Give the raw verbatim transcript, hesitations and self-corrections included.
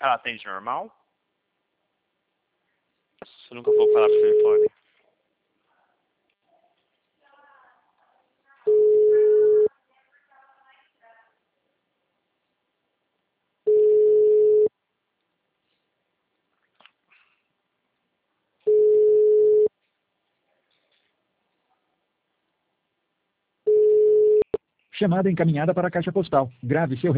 Ela atende normal? Eu nunca vou falar pro telefone. Chamada encaminhada para a caixa postal. Grave seu